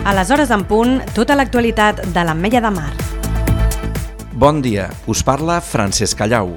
A les hores en punt, tota l'actualitat de l'Ametlla de Mar. Bon dia, us parla Francesc Callau.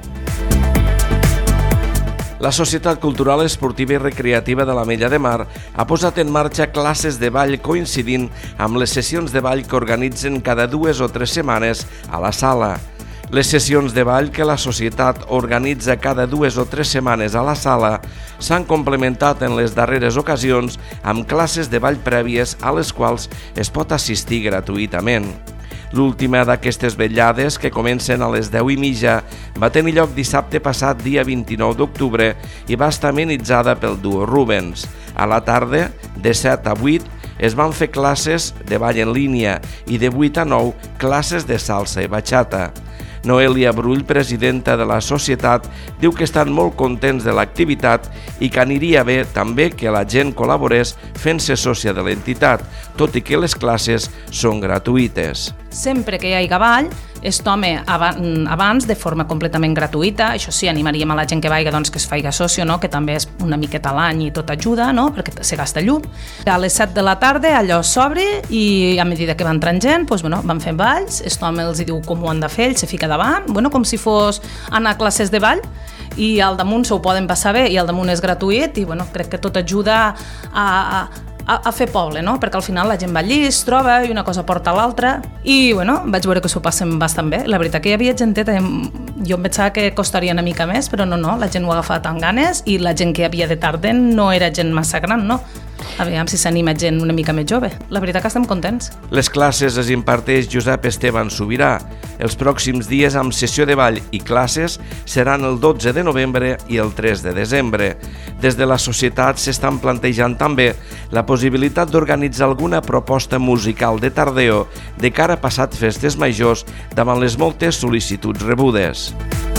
La Societat Cultural, Esportiva i Recreativa de l'Ametlla de Mar ha posat en marxa classes de ball coincidint amb les sessions de ball que organitzen cada 2 o 3 setmanes a la sala. Les sessions de ball que la societat organitza cada 2 o 3 setmanes a la sala s'han complementat en les darreres ocasions amb classes de ball prèvies a les quals es pot assistir gratuïtament. L'última d'aquestes vetllades, que comencen a les 10:30, va tenir lloc dissabte passat, dia 29 d'octubre, i va estar amenitzada pel duo Rubens. A la tarda, de 7 a 8, es van fer classes de ball en línia i de 8 a 9, classes de salsa i bachata. Noelia Brull, presidenta de la societat, diu que estan molt contents de l'activitat i que aniria bé també que la gent col·laborés fent-se sòcia de l'entitat, tot i que les classes són gratuïtes. Sempre que hi hagi ball, es tome abans de forma completament gratuïta. Això sí, animaríem a la gent que vaiga que es faci socio, que també és una miqueta a l'any i tot ajuda, perquè se gasta llum. A les 7 de la tarda allò s'obre i a mesura que va entrant gent van fent balls, es tome els diu com ho han de fer, ell se fica davant, com si fos anar a classes de ball, i al damunt s'ho poden passar bé i al damunt és gratuït i crec que tot ajuda a fer poble, perquè al final la gent va allí, es troba i una cosa porta a l'altra i vaig veure que s'ho passen bastant bé. La veritat que hi havia genteta, jo em pensava que costaria una mica més, però no, la gent ho agafava amb ganes i la gent que hi havia de tarda no era gent massa gran, Aviam si s'anima gent una mica més jove. La veritat que estem contents. Les classes les imparteix Josep Esteban Subirà. Els pròxims dies amb sessió de ball i classes seran el 12 de novembre i el 3 de desembre. Des de la societat s'estan plantejant també la possibilitat d'organitzar alguna proposta musical de tardeo de cara a passat festes majors davant les moltes sol·licituds rebudes.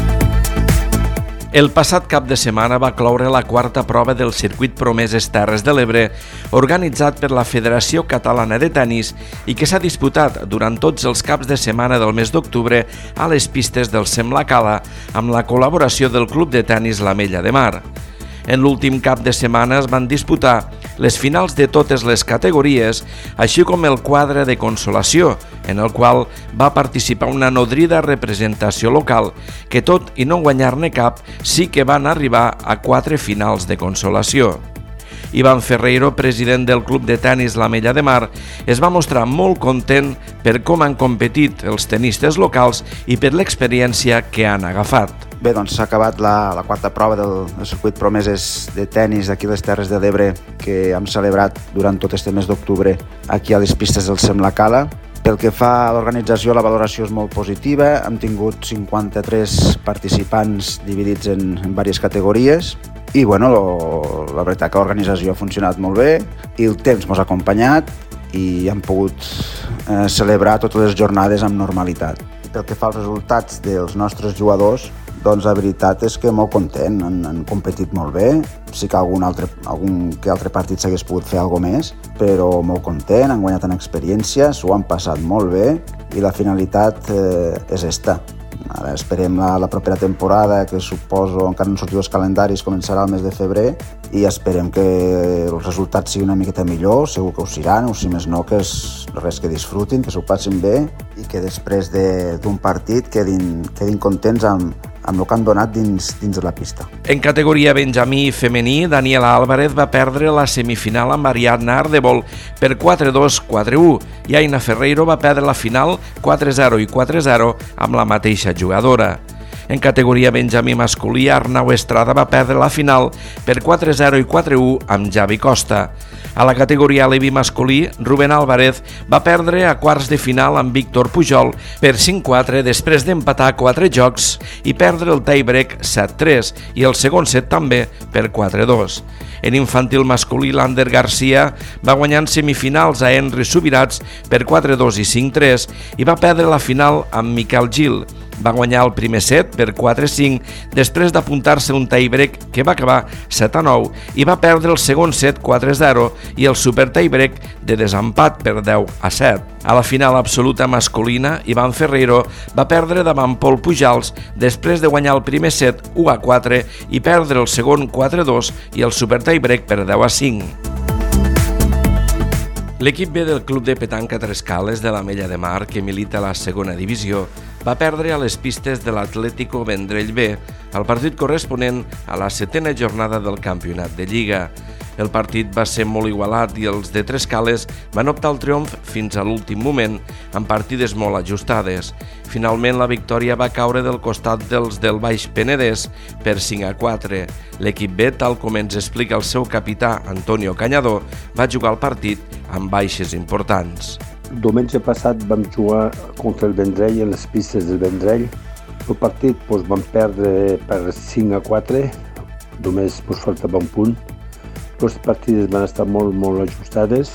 El passat cap de setmana va cloure la 4a prova del Circuit Promeses Terres de l'Ebre, organitzat per la Federació Catalana de Tenis i que s'ha disputat durant tots els caps de setmana del mes d'octubre a les pistes del Semlacala, amb la col·laboració del Club de Tenis l'Ametlla de Mar. En l'últim cap de setmana es van disputar les finals de totes les categories, així com el quadre de consolació, en el qual va participar una nodrida representació local, que tot i no guanyar-ne cap, sí que van arribar a 4 finals de consolació. Ivan Ferreiro, president del Club de Tenis l'Ametlla de Mar, es va mostrar molt content per com han competit els tenistes locals i per l'experiència que han agafat. Bé, s'ha acabat la 4a prova del Circuit Promeses de Tenis d'aquí a les Terres de l'Ebre, que hem celebrat durant tot este mes d'octubre aquí a les pistes del Semlacala. Pel que fa a l'organització, la valoració és molt positiva. Hem tingut 53 participants dividits en diverses categories i la veritat que l'organització ha funcionat molt bé i el temps ens ha acompanyat i hem pogut celebrar totes les jornades amb normalitat. Pel que fa als resultats dels nostres jugadors, la veritat és que molt content, han competit molt bé, sí que algun que altre partit s'hagués pogut fer alguna més, però molt content, han guanyat en experiència, s'ho han passat molt bé i la finalitat és esta. Ara esperem la propera temporada, que suposo, encara no han sortit els calendaris, començarà el mes de febrer i esperem que els resultats siguin una miqueta millor, segur que ho seran, o si més no, que que disfrutin, que s'ho passin bé i que després d'un partit quedin contents amb el que han donat dins de la pista. En categoria benjamí femení, Daniela Álvarez va perdre la semifinal amb Ariadna Ardebol per 4-2, 4-1 i Aina Ferreiro va perdre la final 4-0 i 4-0 amb la mateixa jugadora. En categoria benjamí masculí, Arnau Estrada va perdre la final per 4-0 i 4-1 amb Javi Costa. A la categoria aleví masculí, Rubén Álvarez va perdre a quarts de final amb Víctor Pujol per 5-4 després d'empatar 4 jocs i perdre el tie-break 7-3 i el segon set també per 4-2. En infantil masculí, l'Ander Garcia va guanyar en semifinals a Henry Subirats per 4-2 i 5-3 i va perdre la final amb Miquel Gil. Va guanyar el primer set per 4-5 després d'apuntar-se un tie-break que va acabar 7-9 i va perdre el segon set 4-0 i el super tie-break de desempat per 10-7. A la final absoluta masculina, Ivan Ferreiro va perdre davant Pol Pujals després de guanyar el primer set 1-4 i perdre el segon 4-2 i el super tie-break per 10-5. L'equip B del Club de Petanca Tres Cales de l'Ametlla de Mar, que milita a la segona divisió, va perdre a les pistes de l'Atlético Vendrell B al partit corresponent a la 7a jornada del campionat de Lliga. El partit va ser molt igualat i els de Tres Cales van optar al triomf fins a l'últim moment, amb partides molt ajustades. Finalment, la victòria va caure del costat dels del Baix Penedès per 5-4. L'equip B, tal com ens explica el seu capità, Antonio Cañador, va jugar el partit amb baixes importants. Diumenge passat vam jugar contra el Vendrell a les pistes del Vendrell. El partit vam perdre per 5-4, només faltava un punt. Les partides van estar molt ajustades.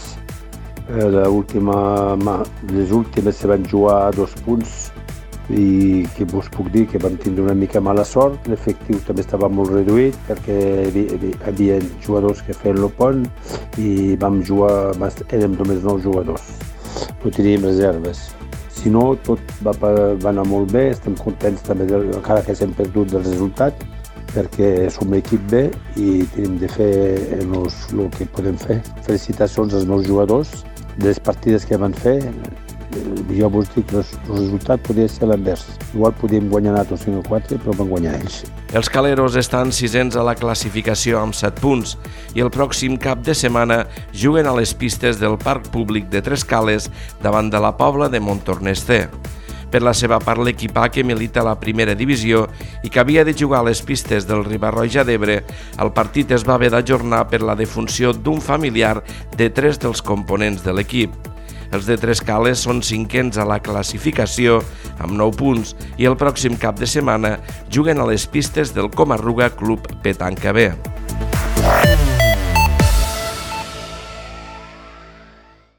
Les últimes se van jugar a 2 punts i que us puc dir que vam tindre una mica mala sort. L'efectiu també estava molt reduït perquè hi havia jugadors que feien el pont i érem només 9 jugadors. No teníem reserves. Si no, tot va anar molt bé, estem contents també, encara que s'hem perdut del resultat, perquè som l'equip B i tenim de fer el que podem fer. Felicitacions als meus jugadors de les partides que van fer. Jo vos dic que el resultat podria ser l'invers. Igual podíem guanyar nosaltres 5-4, però van guanyar ells. Els caleros estan 6ens a la classificació amb 7 punts i el pròxim cap de setmana juguen a les pistes del Parc Públic de Tres Cales davant de la Pobla de Montornès C. Per la seva part, l'equip A, que milita a la primera divisió i que havia de jugar a les pistes del Riba-roja d'Ebre, el partit es va haver d'ajornar per la defunció d'un familiar de 3 dels components de l'equip. Els de Tres Cales són 5ens a la classificació amb 9 punts i el pròxim cap de setmana juguen a les pistes del Comarruga Club Petanca B.